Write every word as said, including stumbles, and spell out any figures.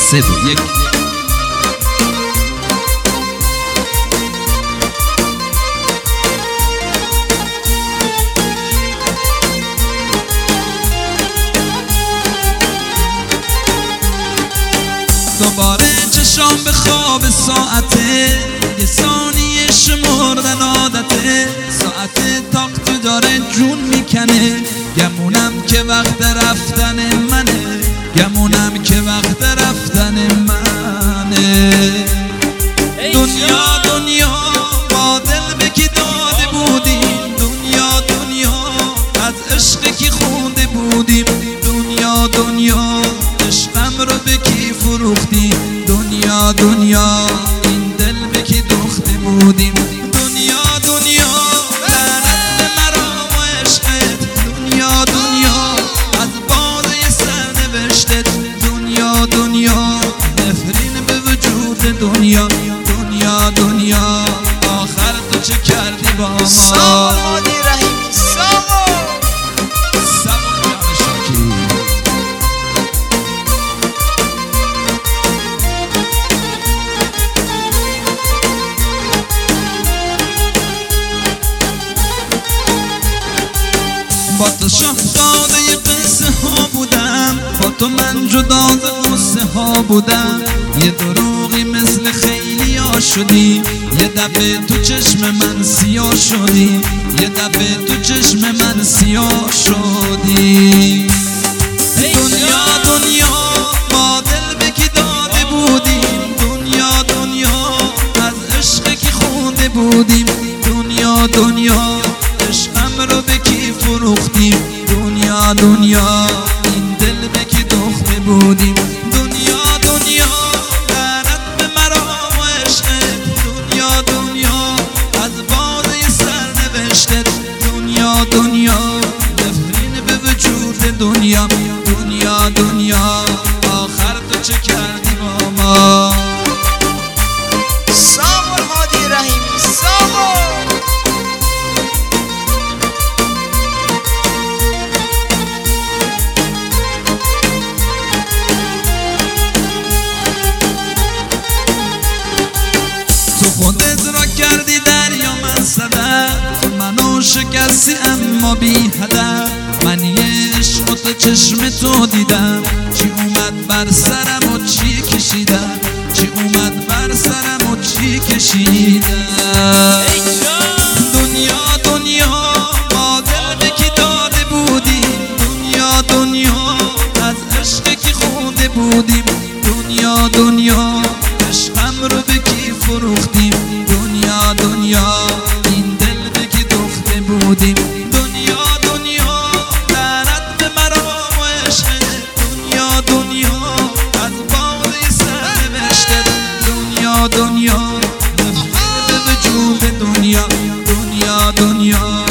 سه دو یک. دوباره چشام به خواب ساعته، یه ثانیه شمردن عادته، ساعت تاقت داره جون میکنه، گمونم که وقت رفتن منه، گمونم که وقت رفتن منه. دنیا دنیا با دل به کی داده بودیم، دنیا دنیا از عشق کی خونده بودیم، دنیا دنیا عشقم رو به کی فروختیم، دنیا دنیا این دل به کی دوخته بودیم، دنیا دنیا لعنت به مرا و عشقت، دنیا دنیا از باده سرنوشتت، دنیا دنیا نفرین به وجود دنیا، دنیا دنیا آخر تو چه کردی با ما؟ سامان هادی رحیمی سامان سامان جان شاکری. با تو شاهزاده قصه ها بودم، با تو من جدا ز قصه ها بودم، یه دروغی مثل خیلی ها شدی، یه دفعه تو چشم من سیاه شدی، یه دفعه تو چشم من سیاه شدی. دنیا دنیا ما دل به کی داده بودیم، دنیا دنیا از عشق کی خونده بودیم، دنیا دنیا عشقم رو به کی فروختیم، دنیا دنیا این دل به کی دوخته بودیم، دنیا دنیا لعنت به مرا و عشقت، دنیا دنیا از باده سرنوشتت، دنیا دنیا نفرین به وجود دنیا، دنیا دنیا آخر تو چه کردی با ما؟ سامان هادی رحیمی سامان خودت را کردی دریا من صدف، منو شکستی اما بی هدف، من یه عشق و تو چشم تو دیدم، چی اومد بر سرم و چی کشیدم، چی اومد بر سرم و چی کشیدم. دنیا دنیا ما دل به کی داده بودیم، دنیا دنیا از عشق کی خونده بودیم، دنیا دنیا عشقم رو به کی فروختیم، دنیا دنیا این دل به کی دوخته بودیم، دنیا دنیا لعنت به مرا و عشقت، دنیا دنیا از باده سرنوشتت، دنیا دنیا نفرین به وجود دنیا، دنیا دنیا